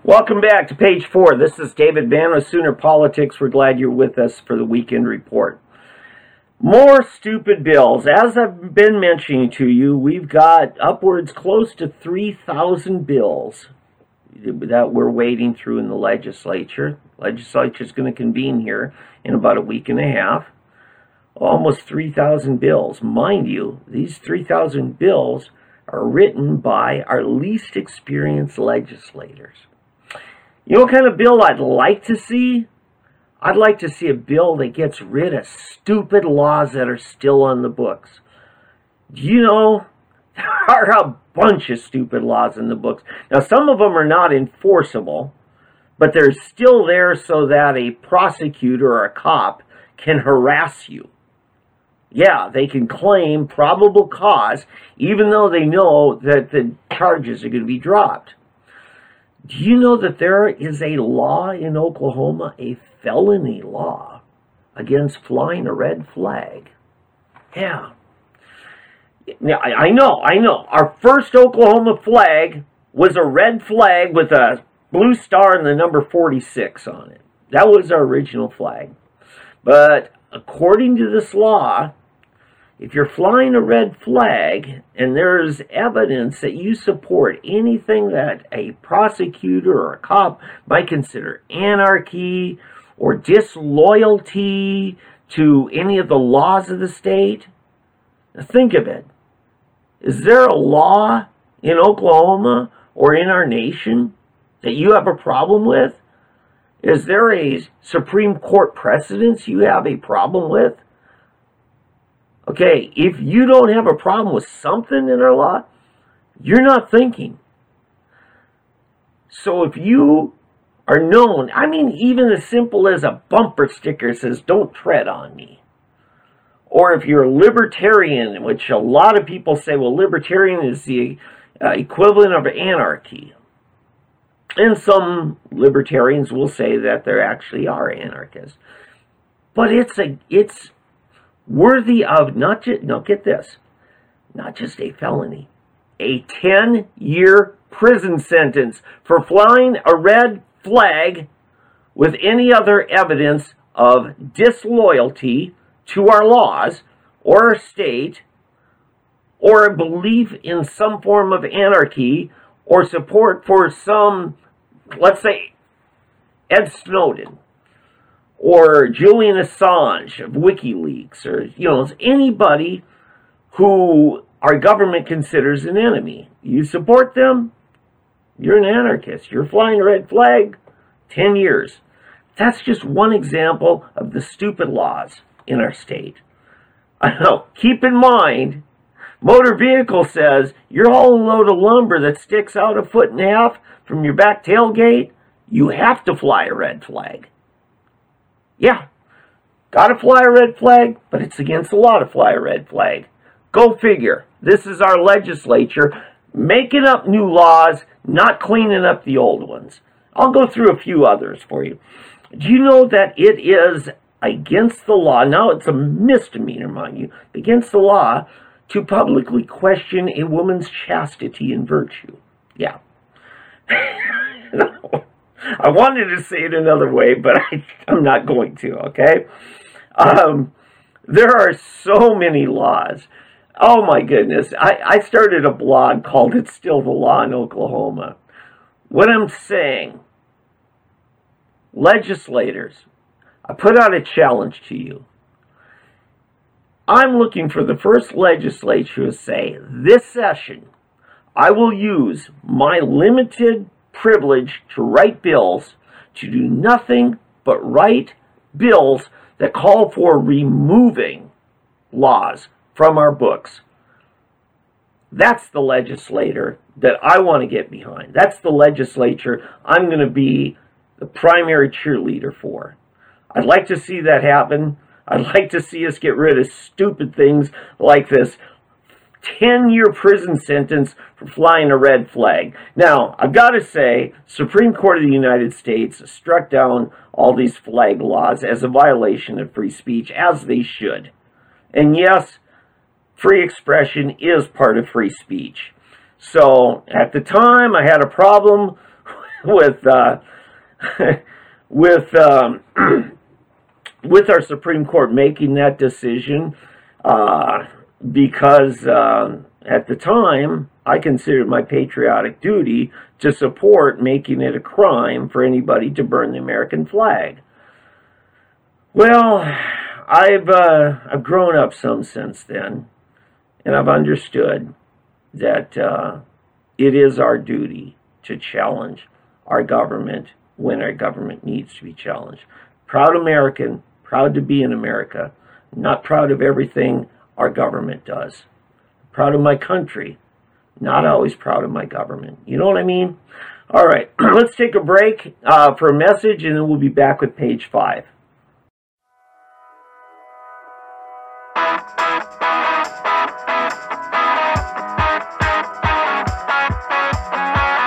Welcome back to page 4. This is David Vann with Sooner Politics. We're glad you're with us for the weekend report. More stupid bills. As I've been mentioning to you, we've got upwards close to 3,000 bills that we're wading through in the legislature. Legislature is going to convene here in about a week and a half. Almost 3,000 bills. Mind you, these 3,000 bills are written by our least experienced legislators. You know what kind of bill I'd like to see? I'd like to see a bill that gets rid of stupid laws that are still on the books. You know, there are a bunch of stupid laws in the books. Now, some of them are not enforceable, but they're still there so that a prosecutor or a cop can harass you. Yeah, they can claim probable cause, even though they know that the charges are going to be dropped. Do you know that there is a law in Oklahoma, a felony law, against flying a red flag? Yeah. Now, I know. Our first Oklahoma flag was a red flag with a blue star and the number 46 on it. That was our original flag. But according to this law, if you're flying a red flag and there's evidence that you support anything that a prosecutor or a cop might consider anarchy or disloyalty to any of the laws of the state, now think of it. Is there a law in Oklahoma or in our nation that you have a problem with? Is there a Supreme Court precedent you have a problem with? Okay, if you don't have a problem with something in our law, you're not thinking. So if you are known, I mean, even as simple as a bumper sticker says, "Don't tread on me." Or if you're a libertarian, which a lot of people say, well, libertarian is the equivalent of anarchy. And some libertarians will say that there actually are anarchists. But it's worthy of not just, now get this, not just a felony, a 10-year prison sentence for flying a red flag with any other evidence of disloyalty to our laws or our state or a belief in some form of anarchy or support for some, let's say, Ed Snowden or Julian Assange of WikiLeaks, or, you know, anybody who our government considers an enemy. You support them, you're an anarchist. You're flying a red flag, 10 years. That's just one example of the stupid laws in our state. I know, keep in mind, motor vehicle says you're hauling a load of lumber that sticks out 1.5 feet from your back tailgate, you have to fly a red flag. Yeah, gotta fly a red flag, but it's against the law to fly a red flag. Go figure. This is our legislature making up new laws, not cleaning up the old ones. I'll go through a few others for you. Do you know that it is against the law, now it's a misdemeanor, mind you, against the law to publicly question a woman's chastity and virtue? Yeah. I wanted to say it another way, but I'm not going to, okay? There are so many laws. Oh, my goodness. I started a blog called It's Still the Law in Oklahoma. What I'm saying, legislators, I put out a challenge to you. I'm looking for the first legislature to say, this session, I will use my limited privilege to write bills, to do nothing but write bills that call for removing laws from our books. That's the legislator that I want to get behind. That's the legislature I'm going to be the primary cheerleader for. I'd like to see that happen. I'd like to see us get rid of stupid things like this 10-year prison sentence for flying a red flag. Now, I've got to say, Supreme Court of the United States struck down all these flag laws as a violation of free speech, as they should. And yes, free expression is part of free speech. So, at the time, I had a problem with with with our Supreme Court making that decision, because at the time I considered my patriotic duty to support making it a crime for anybody to burn the American flag. Well, I've grown up some since then, and I've understood that it is our duty to challenge our government when our government needs to be challenged. Proud American, proud to be in America, not proud of everything our government does. Proud of my country, not always proud of my government. You know what I mean? All right, let's take a break for a message, and then we'll be back with page 5.